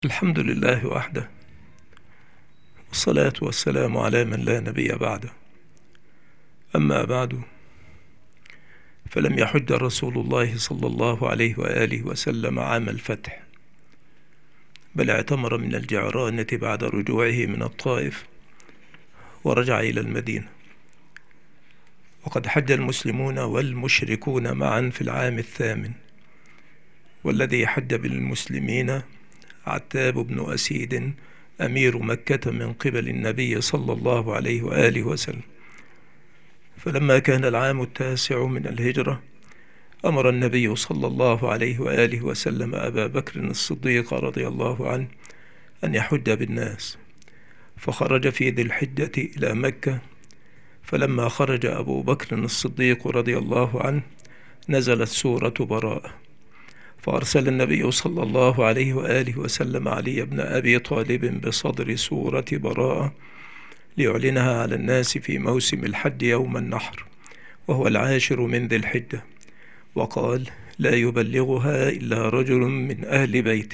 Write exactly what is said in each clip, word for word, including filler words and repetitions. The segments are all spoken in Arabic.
الحمد لله وحده، والصلاة والسلام على من لا نبي بعده. أما بعد، فلم يحج رسول الله صلى الله عليه وآله وسلم عام الفتح، بل اعتمر من الجعرانة بعد رجوعه من الطائف ورجع إلى المدينة. وقد حج المسلمون والمشركون معا في العام الثامن، والذي حج بالمسلمين عتاب بن أسيد أمير مكة من قبل النبي صلى الله عليه وآله وسلم. فلما كان العام التاسع من الهجرة، أمر النبي صلى الله عليه وآله وسلم أبا بكر الصديق رضي الله عنه أن يحج بالناس، فخرج في ذي الحجة إلى مكة. فلما خرج أبو بكر الصديق رضي الله عنه نزلت سورة براءة، فأرسل النبي صلى الله عليه وآله وسلم علي بن أبي طالب بصدر سورة براءة ليعلنها على الناس في موسم الحج يوم النحر، وهو العاشر من ذي الحجة، وقال: لا يبلغها إلا رجل من أهل بيته.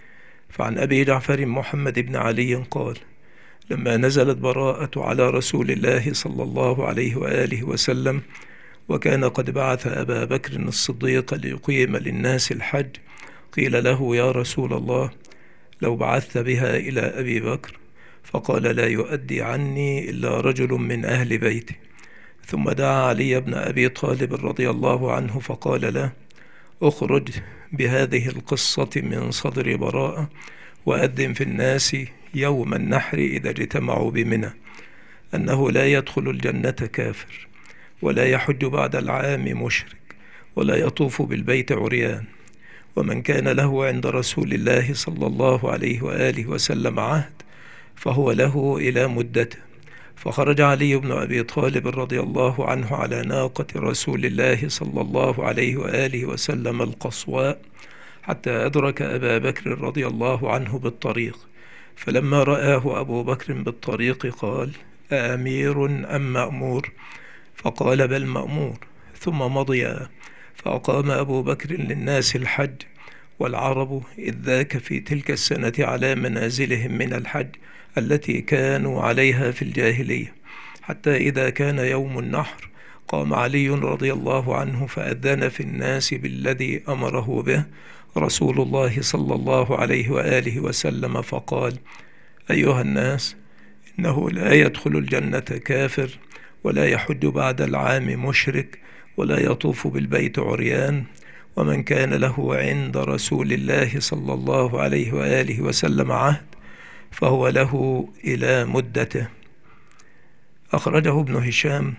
فعن أبي جعفر محمد بن علي قال: لما نزلت براءة على رسول الله صلى الله عليه وآله وسلم، وكان قد بعث أبا بكر الصديق ليقيم للناس الحج، قيل له: يا رسول الله، لو بعثت بها إلى أبي بكر؟ فقال: لا يؤدي عني إلا رجل من أهل بيتي. ثم دعا علي بن أبي طالب رضي الله عنه فقال له: اخرج بهذه القصة من صدر براءة، وأذن في الناس يوم النحر إذا اجتمعوا بمنى أنه لا يدخل الجنة كافر، ولا يحج بعد العام مشرك، ولا يطوف بالبيت عريان، ومن كان له عند رسول الله صلى الله عليه وآله وسلم عهد فهو له إلى مدته. فخرج علي بن أبي طالب رضي الله عنه على ناقة رسول الله صلى الله عليه وآله وسلم القصواء، حتى أدرك أبا بكر رضي الله عنه بالطريق. فلما رآه أبو بكر بالطريق قال: أأمير أم مأمور؟ فقال: بل مأمور. ثم مضيا، فأقام أبو بكر للناس الحج، والعرب إذ ذاك في تلك السنة على منازلهم من الحج التي كانوا عليها في الجاهلية، حتى إذا كان يوم النحر قام علي رضي الله عنه فأذن في الناس بالذي أمره به رسول الله صلى الله عليه وآله وسلم، فقال: أيها الناس، إنه لا يدخل الجنة كافر، ولا يحج بعد العام مشرك، ولا يطوف بالبيت عريان، ومن كان له عند رسول الله صلى الله عليه وآله وسلم عهد فهو له إلى مدته. أخرجه ابن هشام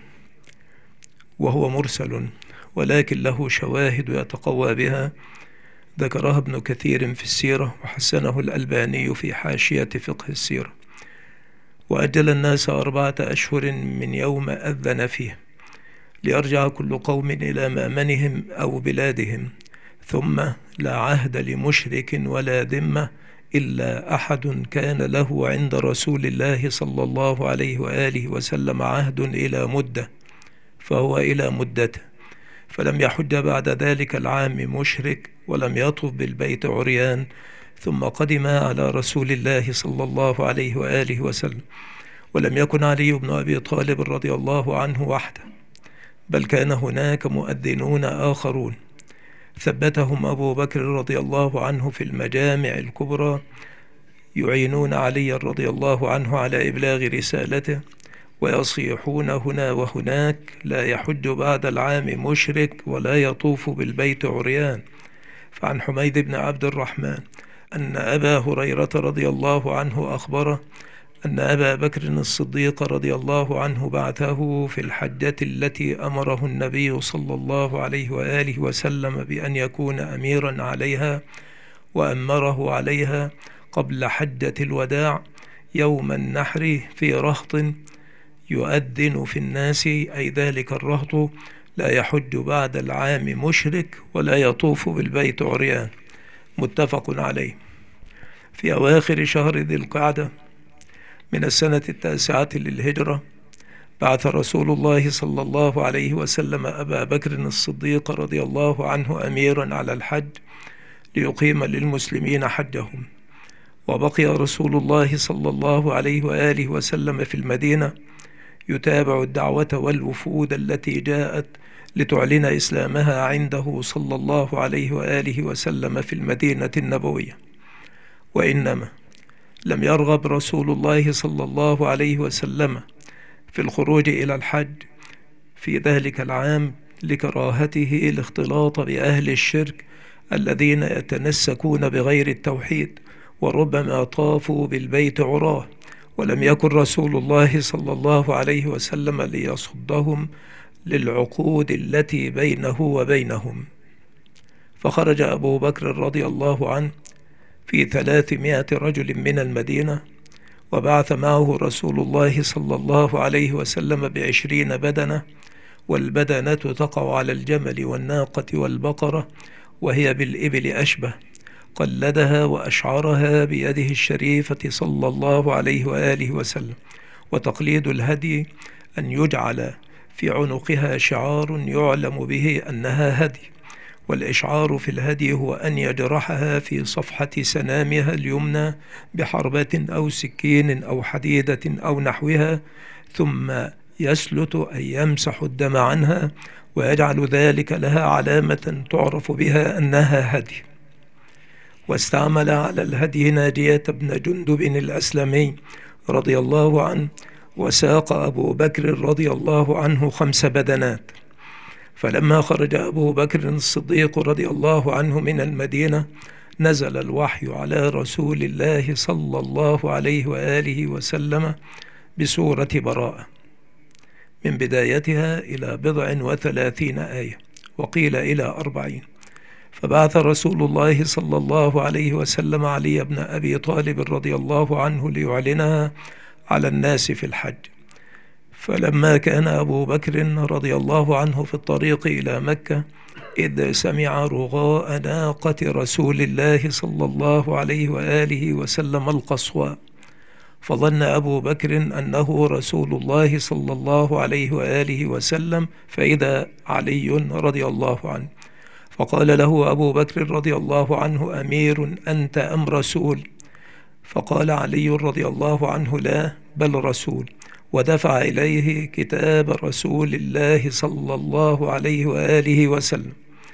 وهو مرسل، ولكن له شواهد يتقوى بها، ذكرها ابن كثير في السيرة، وحسنه الألباني في حاشية فقه السيرة. وأجل الناس أربعة أشهر من يوم أذن فيه، ليرجع كل قوم إلى مأمنهم أو بلادهم، ثم لا عهد لمشرك ولا ذمة إلا أحد كان له عند رسول الله صلى الله عليه وآله وسلم عهد إلى مدة فهو إلى مدته. فلم يحج بعد ذلك العام مشرك، ولم يطف بالبيت عريان، ثم قدم على رسول الله صلى الله عليه وآله وسلم. ولم يكن علي بن أبي طالب رضي الله عنه وحده، بل كان هناك مؤذنون آخرون ثبتهم أبو بكر رضي الله عنه في المجامع الكبرى، يعينون علي رضي الله عنه على إبلاغ رسالته، ويصيحون هنا وهناك: لا يحج بعد العام مشرك، ولا يطوف بالبيت عريان. فعن حميد بن عبد الرحمن أن أبا هريرة رضي الله عنه أخبره أن أبا بكر الصديق رضي الله عنه بعثه في الحجة التي أمره النبي صلى الله عليه وآله وسلم بأن يكون أميرا عليها، وأمره عليها قبل حجة الوداع يوم النحر في رهط يؤذن في الناس، أي ذلك الرهط لا يحج بعد العام مشرك، ولا يطوف بالبيت عريان. متفق عليه. في أواخر شهر ذي القعدة من السنة التاسعة للهجرة بعث رسول الله صلى الله عليه وسلم أبا بكر الصديق رضي الله عنه أميرا على الحج، ليقيم للمسلمين حجهم. وبقي رسول الله صلى الله عليه وآله وسلم في المدينة يتابع الدعوة والوفود التي جاءت لتعلن إسلامها عنده صلى الله عليه وآله وسلم في المدينة النبوية. وإنما لم يرغب رسول الله صلى الله عليه وسلم في الخروج إلى الحج في ذلك العام لكراهته الاختلاط بأهل الشرك الذين يتنسكون بغير التوحيد وربما طافوا بالبيت عراه، ولم يكن رسول الله صلى الله عليه وسلم ليصدهم للعقود التي بينه وبينهم. فخرج أبو بكر رضي الله عنه في ثلاثمائة رجل من المدينة، وبعث معه رسول الله صلى الله عليه وسلم بعشرين بدنة، والبدنة تقع على الجمل والناقة والبقرة، وهي بالإبل أشبه، قلدها وأشعرها بيده الشريفة صلى الله عليه وآله وسلم. وتقليد الهدي أن يجعل في عنقها شعار يعلم به أنها هدي، والإشعار في الهدي هو أن يجرحها في صفحة سنامها اليمنى بحربة أو سكين أو حديدة أو نحوها، ثم يسلت أي يمسح الدم عنها ويجعل ذلك لها علامة تعرف بها أنها هدي. واستعمل على الهدي ناجية بن جندب الأسلمي رضي الله عنه، وساق أبو بكر رضي الله عنه خمس بدنات. فلما خرج أبو بكر الصديق رضي الله عنه من المدينة نزل الوحي على رسول الله صلى الله عليه وآله وسلم بسورة براءة من بدايتها إلى بضع وثلاثين آية، وقيل إلى أربعين. فبعث رسول الله صلى الله عليه وسلم علي بن أبي طالب رضي الله عنه ليعلنها على الناس في الحج. فلما كان أبو بكر رضي الله عنه في الطريق إلى مكة إذ سمع رغاء ناقة رسول الله صلى الله عليه وآله وسلم القصواء، فظن أبو بكر أنه رسول الله صلى الله عليه وآله وسلم، فإذا علي رضي الله عنه، فقال له أبو بكر رضي الله عنه: أمير أنت أم رسول؟ فقال علي رضي الله عنه: لا بل رسول، ودفع إليه كتاب رسول الله صلى الله عليه وآله وسلم،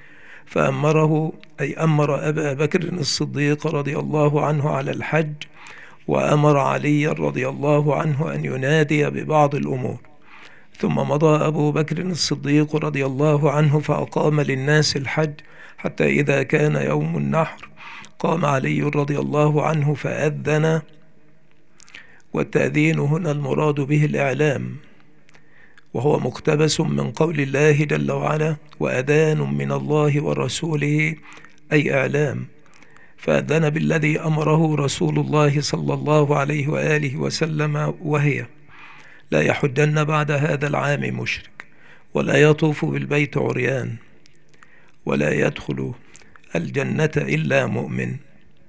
فأمره أي أمر أبا بكر الصديق رضي الله عنه على الحج، وأمر علي رضي الله عنه أن ينادي ببعض الأمور. ثم مضى أبو بكر الصديق رضي الله عنه فأقام للناس الحج، حتى إذا كان يوم النحر قام علي رضي الله عنه فأذن. والتأذين هنا المراد به الإعلام، وهو مقتبس من قول الله جل وعلا: وأذان من الله ورسوله، أي إعلام. فأذن بالذي أمره رسول الله صلى الله عليه وآله وسلم، وهي: لا يحجن بعد هذا العام مشرك، ولا يطوف بالبيت عريان، ولا يدخل الجنة إلا مؤمن.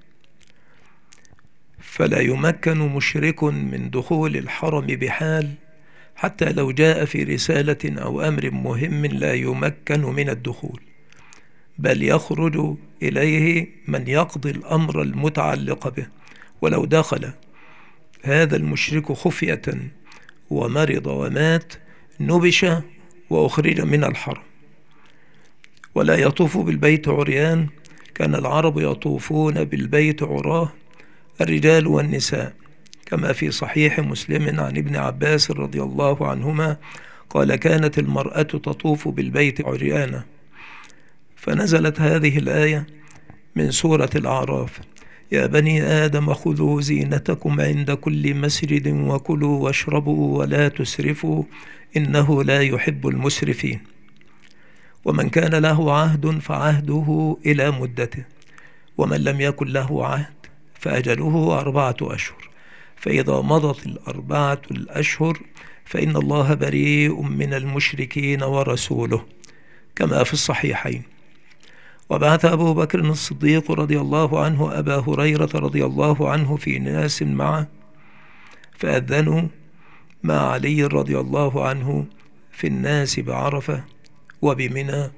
فلا يمكن مشرك من دخول الحرم بحال، حتى لو جاء في رسالة أو أمر مهم لا يمكن من الدخول، بل يخرج إليه من يقضي الأمر المتعلق به. ولو دخل هذا المشرك خفية ومرض ومات نبش وأخرج من الحرم. ولا يطوف بالبيت عريان، كان العرب يطوفون بالبيت عراه الرجال والنساء، كما في صحيح مسلم عن ابن عباس رضي الله عنهما قال: كانت المرأة تطوف بالبيت عريانا. فنزلت هذه الآية من سورة الأعراف: يا بني آدم خذوا زينتكم عند كل مسجد وكلوا واشربوا ولا تسرفوا إنه لا يحب المسرفين. ومن كان له عهد فعهده إلى مدته، ومن لم يكن له عهد فأجله أربعة أشهر، فإذا مضت الأربعة الأشهر فإن الله بريء من المشركين ورسوله، كما في الصحيحين. وبعث أبو بكر الصديق رضي الله عنه أبا هريرة رضي الله عنه في ناس معه، فأذنوا مع علي رضي الله عنه في الناس بعرفة وبمنى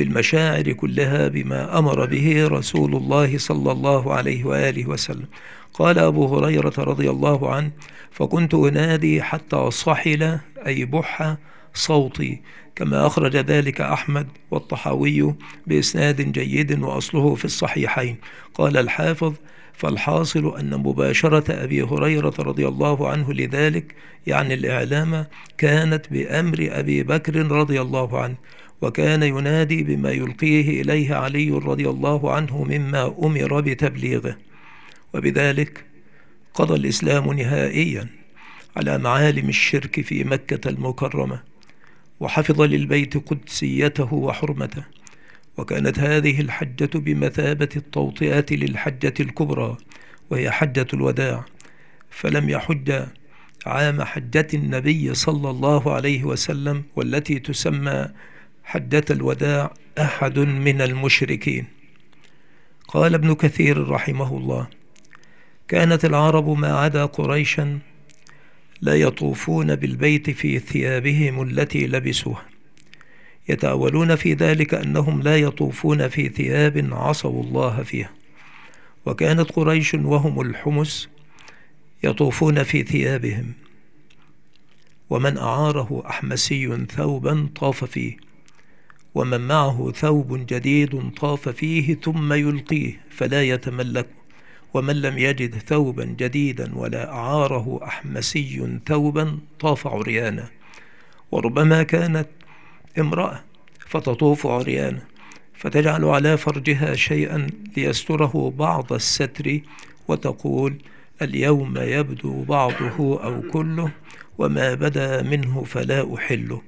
وبالمشاعر كلها بما أمر به رسول الله صلى الله عليه وآله وسلم. قال أبو هريرة رضي الله عنه: فكنت أنادي حتى صحل أي بح صوتي، كما أخرج ذلك أحمد والطحاوي بإسناد جيد وأصله في الصحيحين. قال الحافظ: فالحاصل أن مباشرة أبي هريرة رضي الله عنه لذلك يعني الإعلام كانت بأمر أبي بكر رضي الله عنه، وكان ينادي بما يلقيه إليه علي رضي الله عنه مما أمر بتبليغه. وبذلك قضى الإسلام نهائيا على معالم الشرك في مكة المكرمة، وحفظ للبيت قدسيته وحرمته. وكانت هذه الحجة بمثابة التوطئة للحجة الكبرى وهي حجة الوداع، فلم يحج عام حجة النبي صلى الله عليه وسلم والتي تسمى حجة الوداع أحد من المشركين. قال ابن كثير رحمه الله: كانت العرب ما عدا قريشا لا يطوفون بالبيت في ثيابهم التي لبسوها، يتأولون في ذلك أنهم لا يطوفون في ثياب عصوا الله فيها. وكانت قريش وهم الحمس يطوفون في ثيابهم، ومن أعاره أحمسي ثوبا طاف فيه، ومن معه ثوب جديد طاف فيه ثم يلقيه فلا يتملكه، ومن لم يجد ثوبا جديدا ولا أعاره أحمسي ثوبا طاف عريانا. وربما كانت امرأة فتطوف عريانا فتجعل على فرجها شيئا ليستره بعض الستر وتقول: اليوم يبدو بعضه أو كله، وما بدا منه فلا أحله.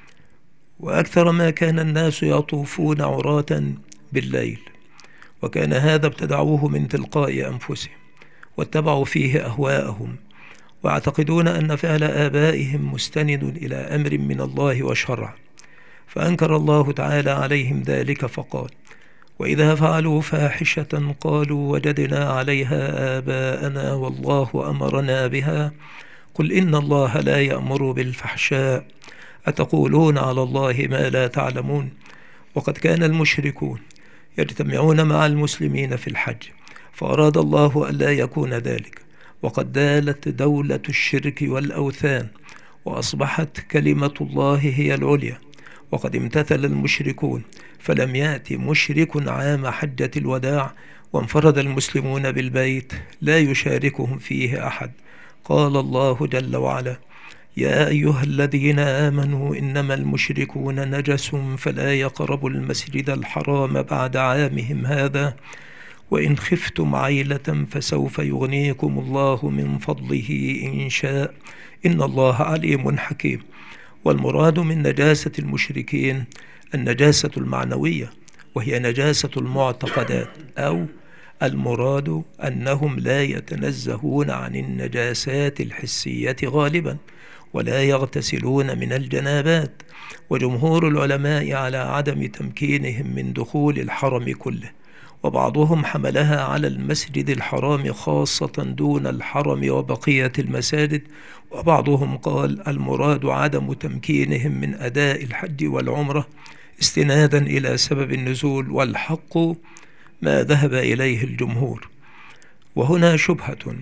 وأكثر ما كان الناس يطوفون عراة بالليل، وكان هذا ابتدعوه من تلقاء أنفسهم واتبعوا فيه أهواءهم، ويعتقدون أن فعل آبائهم مستند إلى أمر من الله وشرع، فأنكر الله تعالى عليهم ذلك فقال: وإذا فعلوا فاحشة قالوا وجدنا عليها آباءنا والله أمرنا بها قل إن الله لا يأمر بالفحشاء أتقولون على الله ما لا تعلمون. وقد كان المشركون يجتمعون مع المسلمين في الحج، فأراد الله ألا يكون ذلك، وقد دالت دولة الشرك والأوثان، وأصبحت كلمة الله هي العليا. وقد امتثل المشركون، فلم يأتي مشرك عام حجة الوداع وانفرد المسلمون بالبيت لا يشاركهم فيه أحد. قال الله جل وعلا: يا أيها الذين آمنوا إنما المشركون نجس فلا يقربوا المسجد الحرام بعد عامهم هذا وإن خفتم عيلة فسوف يغنيكم الله من فضله إن شاء إن الله عليم حكيم. والمراد من نجاسة المشركين النجاسة المعنوية، وهي نجاسة المعتقدات، أو المراد أنهم لا يتنزهون عن النجاسات الحسية غالبا ولا يغتسلون من الجنابات. وجمهور العلماء على عدم تمكينهم من دخول الحرم كله، وبعضهم حملها على المسجد الحرام خاصة دون الحرم وبقية المساجد، وبعضهم قال المراد عدم تمكينهم من أداء الحج والعمرة استنادا إلى سبب النزول، والحق ما ذهب إليه الجمهور. وهنا شبهة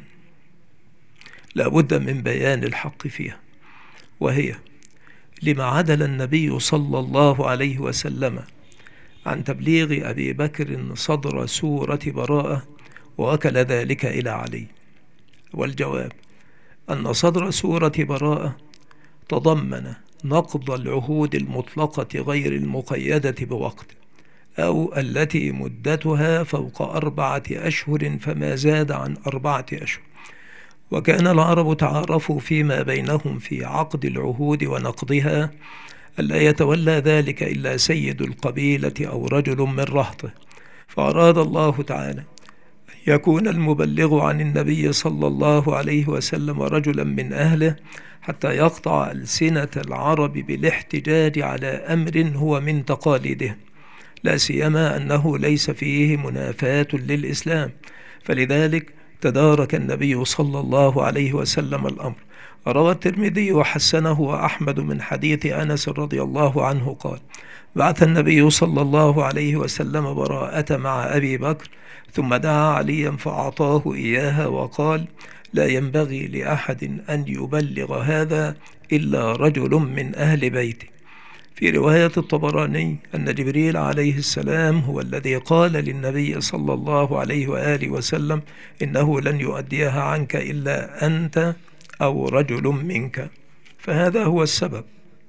لا بد من بيان الحق فيها، وهي: لما عدل النبي صلى الله عليه وسلم عن تبليغ أبي بكر صدر سورة براءة ووكل ذلك إلى علي؟ والجواب أن صدر سورة براءة تضمن نقض العهود المطلقة غير المقيدة بوقت، أو التي مدتها فوق أربعة أشهر فما زاد عن أربعة أشهر. وكان العرب تعارفوا فيما بينهم في عقد العهود ونقضها ألا يتولى ذلك إلا سيد القبيلة أو رجل من رهطه، فأراد الله تعالى أن يكون المبلغ عن النبي صلى الله عليه وسلم رجلا من أهله حتى يقطع ألسنة العرب بالاحتجاج على أمر هو من تقاليدهم، لا سيما أنه ليس فيه منافاة للإسلام، فلذلك تدارك النبي صلى الله عليه وسلم الأمر. روى الترمذي وحسنه وأحمد من حديث أنس رضي الله عنه قال: بعث النبي صلى الله عليه وسلم براءة مع أبي بكر، ثم دعا عليا فأعطاه إياها وقال: لا ينبغي لأحد أن يبلغ هذا إلا رجل من أهل بيته. في رواية الطبراني أن جبريل عليه السلام هو الذي قال للنبي صلى الله عليه وآله وسلم: إنه لن يؤديها عنك إلا أنت أو رجل منك. فهذا هو السبب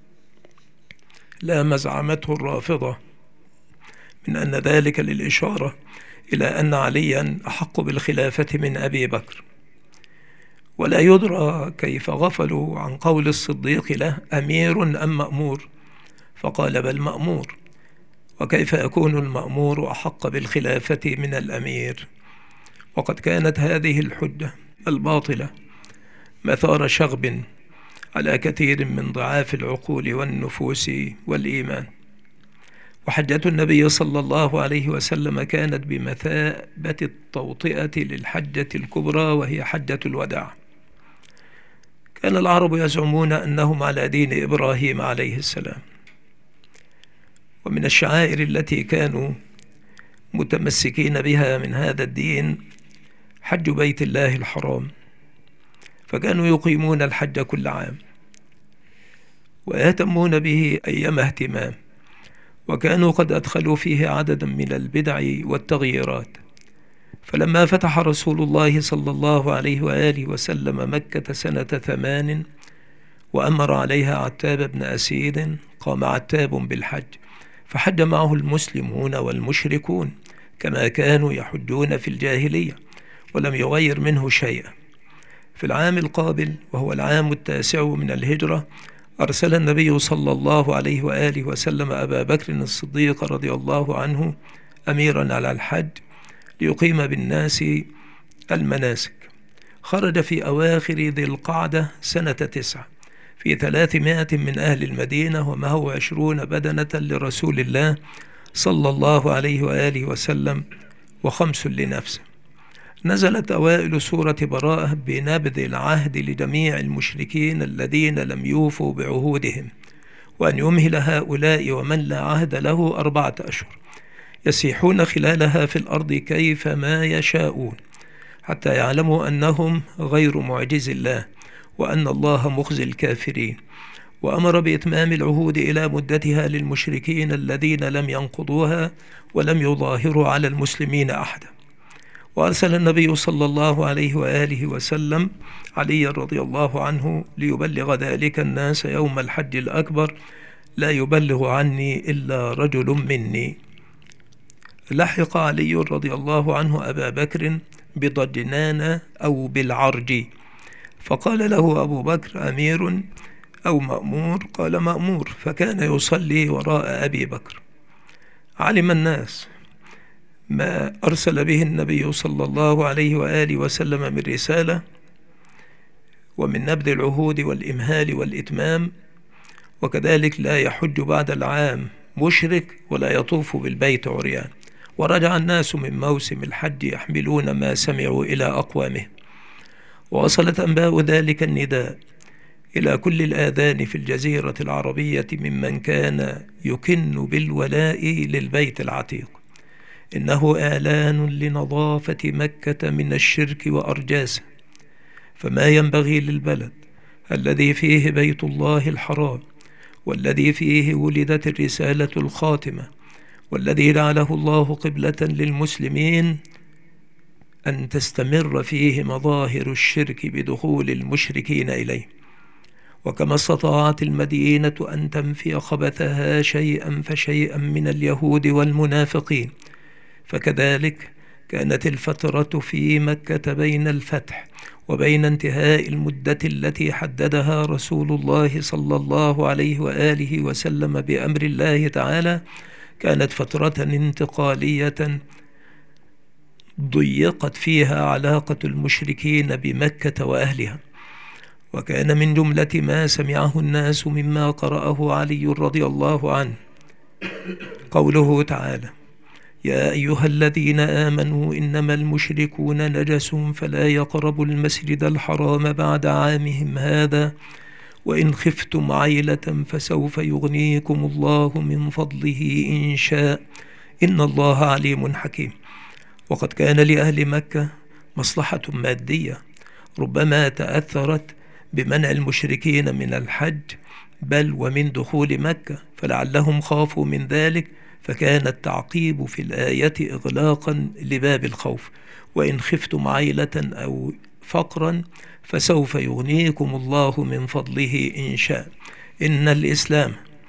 لا ما زعمته الرافضة من أن ذلك للإشارة إلى أن عليا أحق بالخلافة من أبي بكر. ولا يدرى كيف غفلوا عن قول الصديق له: أمير أم مأمور؟ فقال: بل مأمور. وكيف يكون المأمور أحق بالخلافة من الأمير؟ وقد كانت هذه الحجة الباطلة مثار شغب على كثير من ضعاف العقول والنفوس والإيمان. وحجة النبي صلى الله عليه وسلم كانت بمثابة التوطئة للحجة الكبرى، وهي حجة الوداع. كان العرب يزعمون أنهم على دين إبراهيم عليه السلام، ومن الشعائر التي كانوا متمسكين بها من هذا الدين حج بيت الله الحرام، فكانوا يقيمون الحج كل عام ويهتمون به أيما اهتمام، وكانوا قد أدخلوا فيه عددا من البدع والتغييرات. فلما فتح رسول الله صلى الله عليه وآله وسلم مكة سنة ثمان وأمر عليها عتاب بن أسيد، قام عتاب بالحج، فحج معه المسلمون والمشركون كما كانوا يحجون في الجاهلية، ولم يغير منه شيئا. في العام القابل وهو العام التاسع من الهجرة أرسل النبي صلى الله عليه وآله وسلم أبا بكر الصديق رضي الله عنه أميرا على الحج ليقيم بالناس المناسك. خرج في أواخر ذي القعدة سنة تسعة في ثلاثمائة من أهل المدينة، ومعه عشرون بدنة لرسول الله صلى الله عليه وآله وسلم وخمس لنفسه. نزلت أوائل سورة براءة بنبذ العهد لجميع المشركين الذين لم يوفوا بعهودهم، وأن يمهل هؤلاء ومن لا عهد له أربعة أشهر يسيحون خلالها في الأرض كيفما يشاءون، حتى يعلموا أنهم غير معجز الله، وأن الله مخزي الكافرين. وأمر بإتمام العهود إلى مدتها للمشركين الذين لم ينقضوها ولم يظاهروا على المسلمين أحدا. وأرسل النبي صلى الله عليه وآله وسلم علي رضي الله عنه ليبلغ ذلك الناس يوم الحج الأكبر: لا يبلغ عني إلا رجل مني. لحق علي رضي الله عنه أبا بكر بضجنان أو بالعرج، فقال له أبو بكر: أمير أو مأمور؟ قال: مأمور. فكان يصلي وراء أبي بكر. علم الناس ما أرسل به النبي صلى الله عليه وآله وسلم من رسالة ومن نبذ العهود والإمهال والإتمام، وكذلك لا يحج بعد العام مشرك ولا يطوف بالبيت عريان. ورجع الناس من موسم الحج يحملون ما سمعوا إلى أقوامهم، ووصلت أنباء ذلك النداء إلى كل الآذان في الجزيرة العربية ممن كان يكن بالولاء للبيت العتيق: إنه إعلان لنظافة مكة من الشرك وأرجاسه، فما ينبغي للبلد الذي فيه بيت الله الحرام، والذي فيه ولدت الرسالة الخاتمة، والذي جعله الله قبلة للمسلمين، أن تستمر فيه مظاهر الشرك بدخول المشركين إليه. وكما استطاعت المدينة أن تنفي خبثها شيئا فشيئا من اليهود والمنافقين، فكذلك كانت الفترة في مكة بين الفتح وبين انتهاء المدة التي حددها رسول الله صلى الله عليه وآله وسلم بأمر الله تعالى، كانت فترة انتقالية ضيقت فيها علاقة المشركين بمكة وأهلها. وكان من جملة ما سمعه الناس مما قرأه علي رضي الله عنه قوله تعالى: يا أيها الذين آمنوا إنما المشركون نجس فلا يقربوا المسجد الحرام بعد عامهم هذا وإن خفتم عيلة فسوف يغنيكم الله من فضله إن شاء إن الله عليم حكيم. وقد كان لأهل مكة مصلحة مادية ربما تأثرت بمنع المشركين من الحج بل ومن دخول مكة، فلعلهم خافوا من ذلك، فكان التعقيب في الآية إغلاقا لباب الخوف. وإن خفتم عيلة أو فقرا فسوف يغنيكم الله من فضله إن شاء. إن الإسلام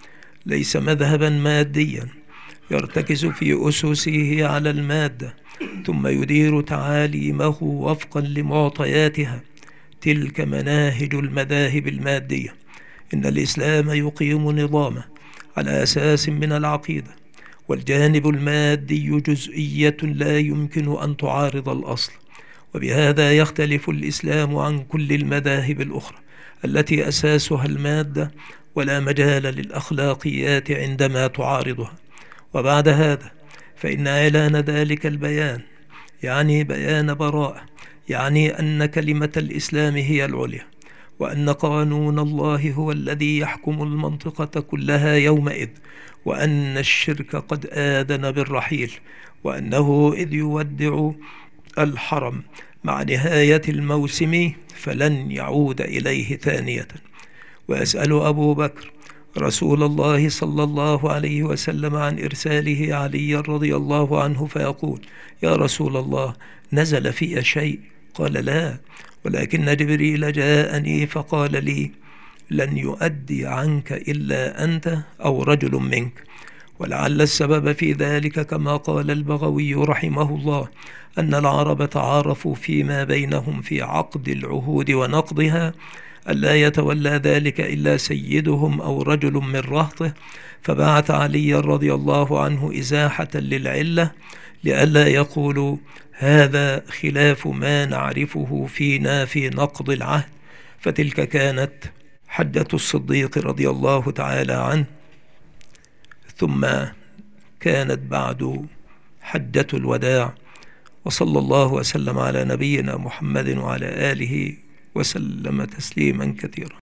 ليس مذهبا ماديا يرتكز في أسسه على المادة ثم يدير تعاليمه وفقا لمعطياتها، تلك مناهج المذاهب المادية. إن الإسلام يقيم نظامه على أساس من العقيدة، والجانب المادي جزئية لا يمكن أن تعارض الأصل، وبهذا يختلف الإسلام عن كل المذاهب الأخرى التي أساسها المادة ولا مجال للأخلاقيات عندما تعارضها. وبعد هذا فإن إعلان ذلك البيان يعني بيان براءة، يعني أن كلمة الإسلام هي العليا، وأن قانون الله هو الذي يحكم المنطقة كلها يومئذ، وأن الشرك قد آذن بالرحيل، وأنه إذ يودع الحرم مع نهاية الموسم فلن يعود إليه ثانية. ويسأل أبو بكر رسول الله صلى الله عليه وسلم عن إرساله علي رضي الله عنه فيقول: يا رسول الله، نزل في شيء؟ قال: لا، ولكن جبريل جاءني فقال لي: لن يؤدي عنك إلا أنت أو رجل منك. ولعل السبب في ذلك كما قال البغوي رحمه الله أن العرب تعارفوا فيما بينهم في عقد العهود ونقضها ألا يتولى ذلك إلا سيدهم أو رجل من رهطه، فبعث علي رضي الله عنه إزاحة للعلة لئلا يقولوا هذا خلاف ما نعرفه فينا في نقض العهد. فتلك كانت حجة الصديق رضي الله تعالى عنه، ثم كانت بعد حجة الوداع. وصلى الله وسلم على نبينا محمد وعلى آله وسلم تسليما كثيرا.